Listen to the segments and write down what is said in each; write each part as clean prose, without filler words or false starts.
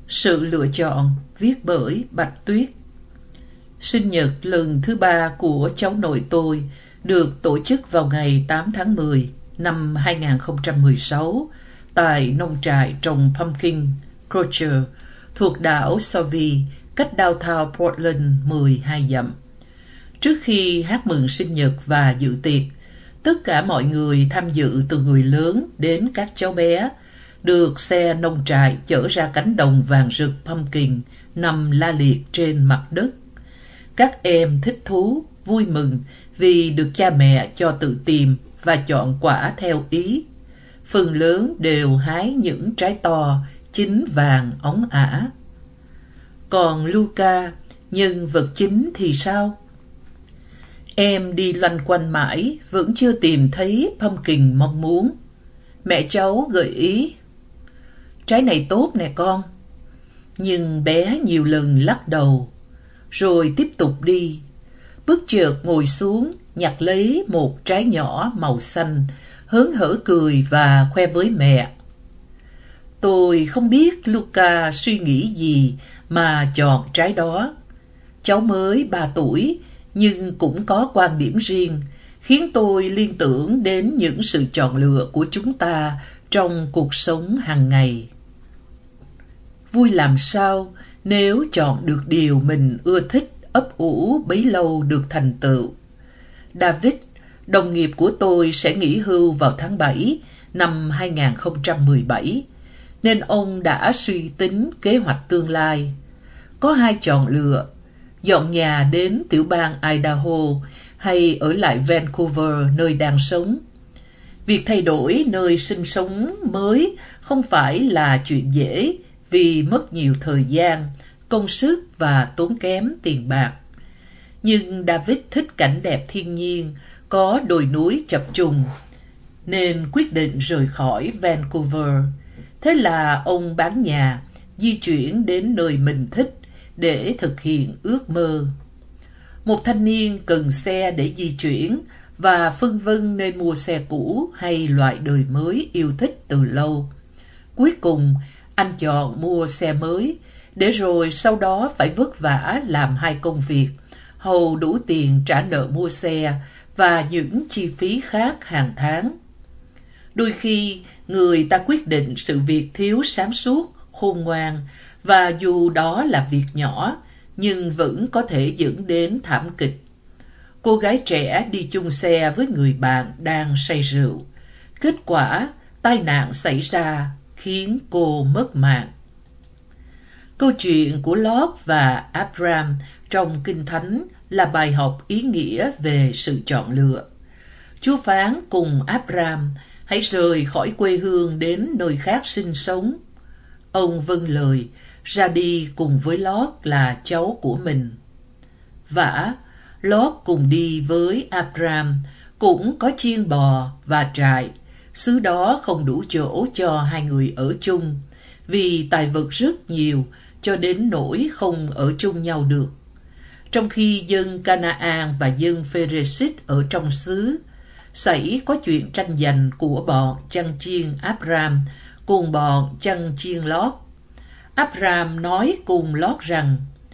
Sự lựa chọn viết bởi Bạch Tuyết. Sinh nhật lần thứ 3 của cháu nội tôi được tổ chức vào ngày 8 tháng 10 năm 2016 tại nông trại trồng pumpkin Crocher thuộc đảo Sauvie, cách downtown Portland 12 dặm. Trước khi hát mừng sinh nhật và dự tiệc, tất cả mọi người tham dự từ người lớn đến các cháu bé được xe nông trại chở ra cánh đồng vàng rực pumpkin nằm la liệt trên mặt đất. Các em thích thú, vui mừng vì được cha mẹ cho tự tìm và chọn quả theo ý. Phần lớn đều hái những trái to, chín vàng óng ả. Còn Luca, nhân vật chính thì sao? Em đi loanh quanh mãi vẫn chưa tìm thấy pumpkin mong muốn. Mẹ cháu gợi ý: trái này tốt nè con. Nhưng bé nhiều lần lắc đầu, rồi tiếp tục đi. Bất chợt ngồi xuống, nhặt lấy một trái nhỏ màu xanh, hớn hở cười và khoe với mẹ: tôi không biết Luca suy nghĩ gì mà chọn trái đó. Cháu mới 3 tuổi, nhưng cũng có quan điểm riêng, khiến tôi liên tưởng đến những sự chọn lựa của chúng ta trong cuộc sống hàng ngày. Vui làm sao nếu chọn được điều mình ưa thích, ấp ủ bấy lâu được thành tựu. David, đồng nghiệp của tôi, sẽ nghỉ hưu vào tháng 7 năm 2017, nên ông đã suy tính kế hoạch tương lai. Có 2 chọn lựa: dọn nhà đến tiểu bang Idaho hay ở lại Vancouver nơi đang sống. Việc thay đổi nơi sinh sống mới không phải là chuyện dễ vì mất nhiều thời gian, công sức và tốn kém tiền bạc. Nhưng David thích cảnh đẹp thiên nhiên, có đồi núi chập trùng, nên quyết định rời khỏi Vancouver. Thế là ông bán nhà, di chuyển đến nơi mình thích để thực hiện ước mơ. Một thanh niên cần xe để di chuyển và phân vân nên mua xe cũ hay loại đời mới yêu thích từ lâu. Cuối cùng, anh chọn mua xe mới, để rồi sau đó phải vất vả làm 2 công việc, hầu đủ tiền trả nợ mua xe và những chi phí khác hàng tháng. Đôi khi, người ta quyết định sự việc thiếu sáng suốt, khôn ngoan, và dù đó là việc nhỏ, nhưng vẫn có thể dẫn đến thảm kịch. Cô gái trẻ đi chung xe với người bạn đang say rượu. Kết quả, tai nạn xảy ra khiến cô mất mạng. Câu chuyện của Lot và Abraham trong Kinh Thánh là bài học ý nghĩa về sự chọn lựa. Chúa phán cùng Abraham hãy rời khỏi quê hương đến nơi khác sinh sống. Ông vâng lời, ra đi cùng với Lot là cháu của mình. Vả, Lot cùng đi với Abraham, cũng có chiên bò và trại. Xứ đó không đủ chỗ cho 2 người ở chung, vì tài vật rất nhiều cho đến nỗi không ở chung nhau được. Trong khi dân Canaan và dân Pharesit ở trong xứ, xảy có chuyện tranh giành của bọn chăn chiên Abraham cùng bọn chăn chiên Lot. Abraham nói cùng Lot rằng: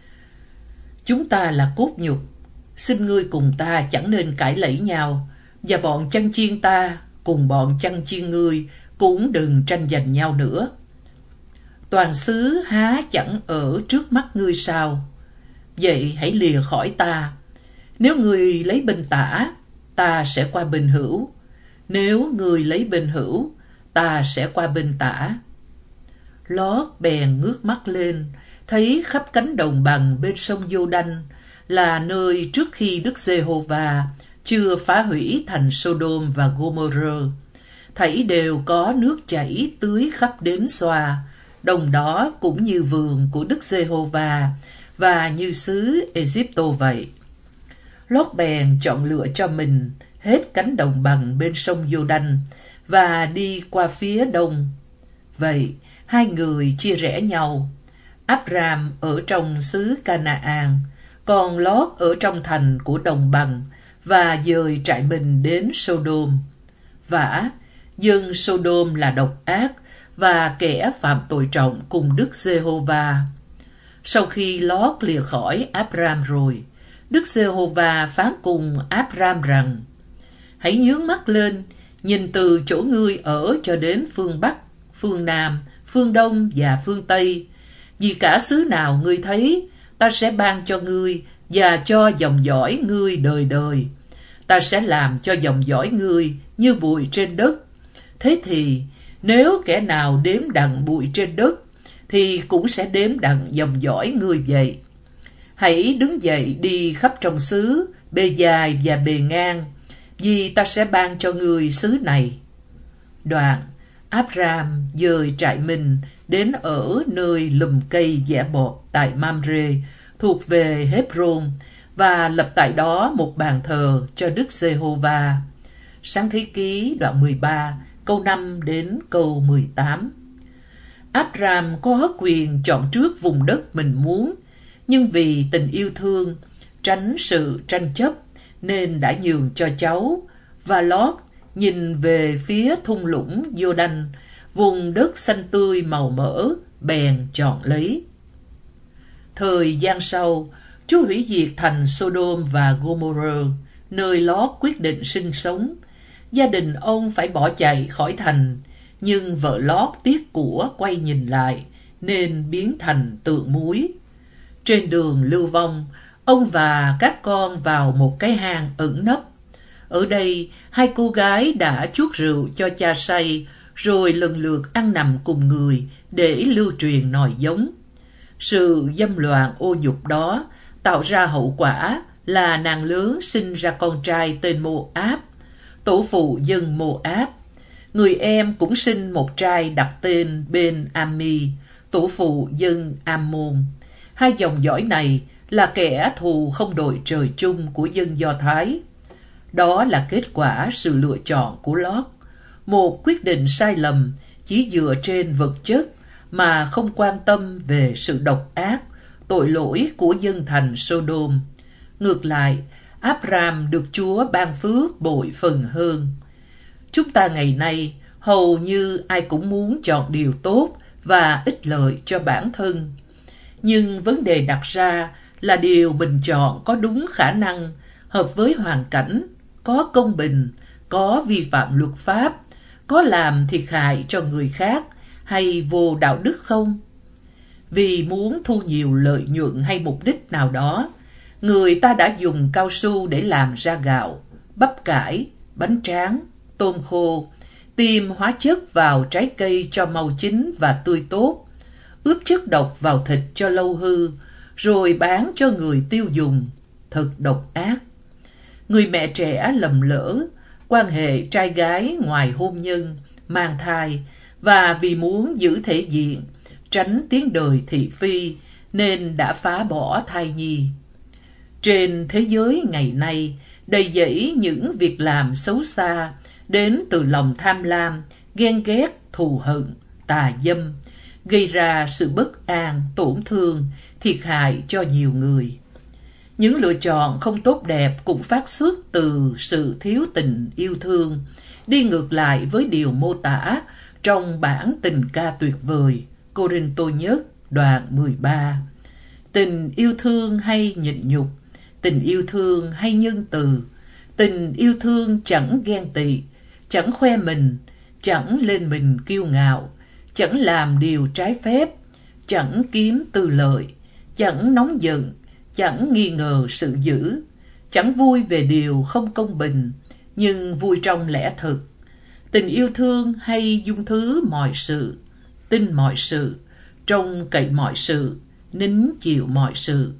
chúng ta là cốt nhục, xin ngươi cùng ta chẳng nên cãi lẫy nhau, và bọn chăn chiên ta cùng bọn chăn chiên ngươi cũng đừng tranh giành nhau nữa. Toàn xứ há chẳng ở trước mắt ngươi sao? Vậy hãy lìa khỏi ta. Nếu ngươi lấy bên tả, ta sẽ qua bên hữu. Nếu ngươi lấy bên hữu, ta sẽ qua bên tả. Lót bèn ngước mắt lên, thấy khắp cánh đồng bằng bên sông Giô-đanh là nơi trước khi Đức Giê-hô-va chưa phá hủy thành Sodom và Gomorrah, thảy đều có nước chảy tưới khắp đến xoa. Đồng đó cũng như vườn của Đức Giê-hô-va và như xứ Ê-díp-tô vậy. Lót bèn chọn lựa cho mình hết cánh đồng bằng bên sông Giô-đanh và đi qua phía đông. Vậy 2 người chia rẽ nhau. Abraham ở trong xứ Canaan, còn Lót ở trong thành của đồng bằng và dời trại mình đến Sodom. Vả, dân Sodom là độc ác và kẻ phạm tội trọng cùng Đức Giê-hô-va. Sau khi Lót lìa khỏi Áp-ram rồi, Đức Giê-hô-va phán cùng Áp-ram rằng: hãy nhướng mắt lên, nhìn từ chỗ ngươi ở cho đến phương Bắc, phương Nam, phương Đông và phương Tây. Vì cả xứ nào ngươi thấy, ta sẽ ban cho ngươi và cho dòng dõi ngươi đời đời. Ta sẽ làm cho dòng dõi ngươi như bụi trên đất. Thế thì, nếu kẻ nào đếm đặng bụi trên đất, thì cũng sẽ đếm đặng dòng dõi ngươi vậy. Hãy đứng dậy đi khắp trong xứ, bề dài và bề ngang, vì ta sẽ ban cho ngươi xứ này. Đoạn, Áp-ram dời trại mình đến ở nơi lùm cây dẻ bọt tại Mamrê, thuộc về Hébron, và lập tại đó một bàn thờ cho Đức Giê-hô-va. Sáng thế ký đoạn 13, câu 5 đến câu 18. Áp-ram có quyền chọn trước vùng đất mình muốn, nhưng vì tình yêu thương, tránh sự tranh chấp, nên đã nhường cho cháu. Và Lót nhìn về phía thung lũng Giô-đanh, vùng đất xanh tươi màu mỡ, bèn chọn lấy. Thời gian sau, Chúa hủy diệt thành Sodom và Gomorrah, nơi Lót quyết định sinh sống. Gia đình ông phải bỏ chạy khỏi thành, nhưng vợ Lót tiếc của quay nhìn lại, nên biến thành tượng muối. Trên đường lưu vong, ông và các con vào một cái hang ẩn nấp. Ở đây, hai cô gái đã chuốc rượu cho cha say, rồi lần lượt ăn nằm cùng người để lưu truyền nòi giống. Sự dâm loạn ô nhục đó tạo ra hậu quả là nàng lớn sinh ra con trai tên Mô-áp, tổ phụ dân Mô-áp. Người em cũng sinh một trai đặt tên Ben-ami, tổ phụ dân Am-môn. Hai dòng dõi này là kẻ thù không đội trời chung của dân Do Thái. Đó là kết quả sự lựa chọn của Lót, một quyết định sai lầm chỉ dựa trên vật chất mà không quan tâm về sự độc ác, tội lỗi của dân thành Sodom. Ngược lại, Áp-ram được Chúa ban phước bội phần hơn. Chúng ta ngày nay hầu như ai cũng muốn chọn điều tốt và ích lợi cho bản thân. Nhưng vấn đề đặt ra là điều mình chọn có đúng khả năng, hợp với hoàn cảnh, có công bình, có vi phạm luật pháp, có làm thiệt hại cho người khác hay vô đạo đức không? Vì muốn thu nhiều lợi nhuận hay mục đích nào đó, người ta đã dùng cao su để làm ra gạo, bắp cải, bánh tráng, tôm khô, tiêm hóa chất vào trái cây cho mau chín và tươi tốt, ướp chất độc vào thịt cho lâu hư, rồi bán cho người tiêu dùng. Thật độc ác. Người mẹ trẻ lầm lỡ, quan hệ trai gái ngoài hôn nhân, mang thai, và vì muốn giữ thể diện, tránh tiếng đời thị phi, nên đã phá bỏ thai nhi. Trên thế giới ngày nay, đầy dẫy những việc làm xấu xa, đến từ lòng tham lam, ghen ghét, thù hận, tà dâm, gây ra sự bất an, tổn thương, thiệt hại cho nhiều người. Những lựa chọn không tốt đẹp cũng phát xuất từ sự thiếu tình yêu thương, đi ngược lại với điều mô tả trong bản tình ca tuyệt vời Cô-rinh-tô nhất đoạn 13. Tình yêu thương hay nhịn nhục, tình yêu thương hay nhân từ, tình yêu thương chẳng ghen tị, chẳng khoe mình, chẳng lên mình kiêu ngạo, chẳng làm điều trái phép, chẳng kiếm tư lợi, chẳng nóng giận, chẳng nghi ngờ sự dữ, chẳng vui về điều không công bình, nhưng vui trong lẽ thực. Tình yêu thương hay dung thứ mọi sự, tin mọi sự, trông cậy mọi sự, nín chịu mọi sự.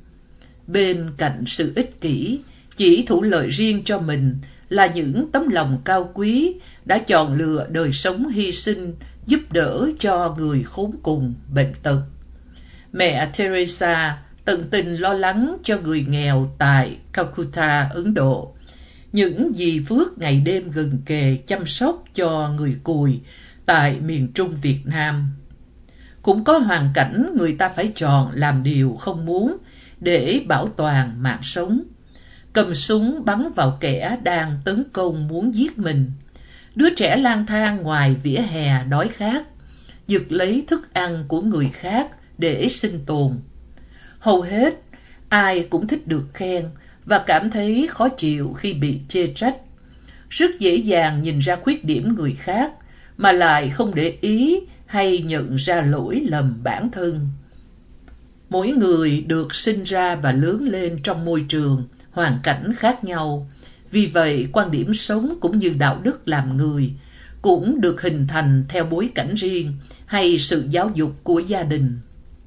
Bên cạnh sự ích kỷ, chỉ thủ lợi riêng cho mình là những tấm lòng cao quý đã chọn lựa đời sống hy sinh, giúp đỡ cho người khốn cùng, bệnh tật. Mẹ Teresa tận tình lo lắng cho người nghèo tại Calcutta, Ấn Độ. Những dì Phước ngày đêm gần kề chăm sóc cho người cùi tại miền Trung Việt Nam. Cũng có hoàn cảnh người ta phải chọn làm điều không muốn để bảo toàn mạng sống. Cầm súng bắn vào kẻ đang tấn công muốn giết mình. Đứa trẻ lang thang ngoài vỉa hè đói khát. giật lấy thức ăn của người khác để sinh tồn. Hầu hết, ai cũng thích được khen và cảm thấy khó chịu khi bị chê trách. Rất dễ dàng nhìn ra khuyết điểm người khác mà lại không để ý hay nhận ra lỗi lầm bản thân. Mỗi người được sinh ra và lớn lên trong môi trường, hoàn cảnh khác nhau. Vì vậy, quan điểm sống cũng như đạo đức làm người cũng được hình thành theo bối cảnh riêng hay sự giáo dục của gia đình.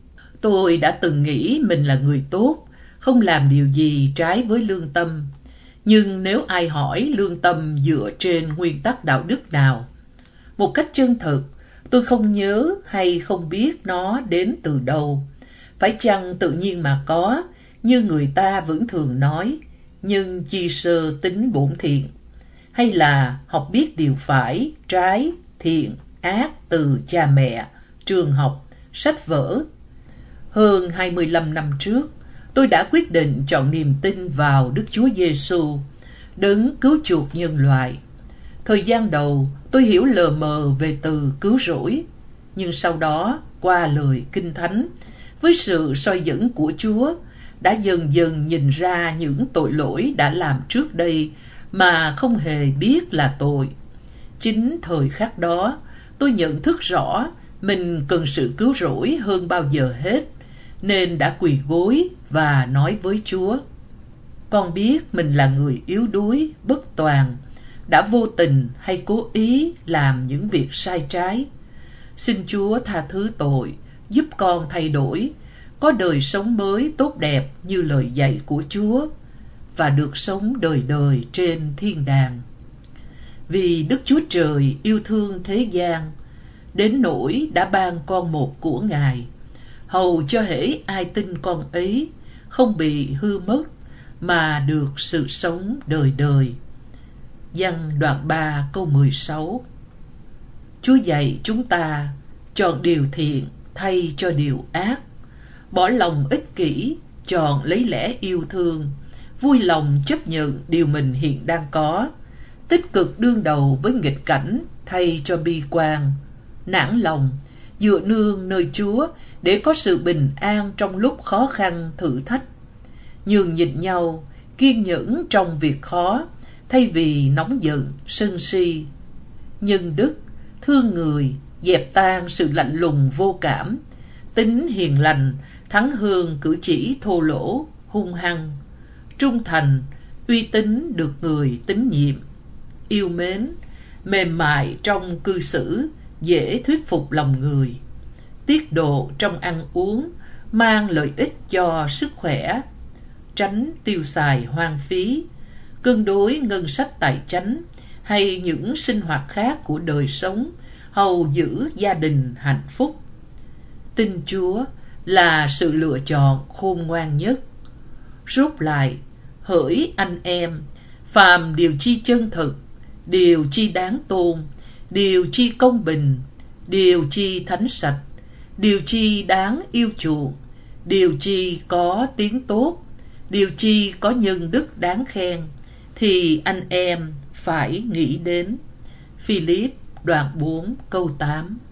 Tôi đã từng nghĩ mình là người tốt, không làm điều gì trái với lương tâm. Nhưng nếu ai hỏi lương tâm dựa trên nguyên tắc đạo đức nào, một cách chân thực, tôi không nhớ hay không biết nó đến từ đâu. Phải chăng tự nhiên mà có, như người ta vẫn thường nói, nhưng chi sơ tính bổn thiện? Hay là học biết điều phải, trái, thiện, ác từ cha mẹ, trường học, sách vở? Hơn 25 năm trước, tôi đã quyết định chọn niềm tin vào Đức Chúa Giêsu, đấng cứu chuộc nhân loại. Thời gian đầu, tôi hiểu lờ mờ về từ cứu rỗi, nhưng sau đó, qua lời Kinh Thánh, với sự soi dẫn của Chúa, đã dần dần nhìn ra những tội lỗi đã làm trước đây mà không hề biết là tội. Chính thời khắc đó, tôi nhận thức rõ mình cần sự cứu rỗi hơn bao giờ hết, nên đã quỳ gối và nói với Chúa: con biết mình là người yếu đuối, bất toàn, đã vô tình hay cố ý làm những việc sai trái. Xin Chúa tha thứ tội, giúp con thay đổi, có đời sống mới tốt đẹp như lời dạy của Chúa, và được sống đời đời trên thiên đàng. Vì Đức Chúa Trời yêu thương thế gian, đến nỗi đã ban con một của Ngài, hầu cho hễ ai tin con ấy không bị hư mất, mà được sự sống đời đời. Giăng đoạn 3 câu 16. Chúa dạy chúng ta chọn điều thiện thay cho điều ác, bỏ lòng ích kỷ, chọn lấy lẽ yêu thương, vui lòng chấp nhận điều mình hiện đang có, tích cực đương đầu với nghịch cảnh thay cho bi quan, nản lòng, dựa nương nơi Chúa để có sự bình an trong lúc khó khăn thử thách, nhường nhịn nhau, kiên nhẫn trong việc khó thay vì nóng giận, sân si, nhân đức, thương người, dẹp tan sự lạnh lùng vô cảm, tính hiền lành thắng hơn cử chỉ thô lỗ, hung hăng, trung thành, uy tín được người tín nhiệm, yêu mến, mềm mại trong cư xử, dễ thuyết phục lòng người, tiết độ trong ăn uống, mang lợi ích cho sức khỏe, tránh tiêu xài hoang phí, cân đối ngân sách tài chánh hay những sinh hoạt khác của đời sống, hầu giữ gia đình hạnh phúc. Tin Chúa là sự lựa chọn khôn ngoan nhất. Rốt lại, hỡi anh em, phàm điều chi chân thực, điều chi đáng tôn, điều chi công bình, điều chi thánh sạch, điều chi đáng yêu chuộng, điều chi có tiếng tốt, điều chi có nhân đức đáng khen, thì anh em phải nghĩ đến. Philip đoạn 4 câu 8.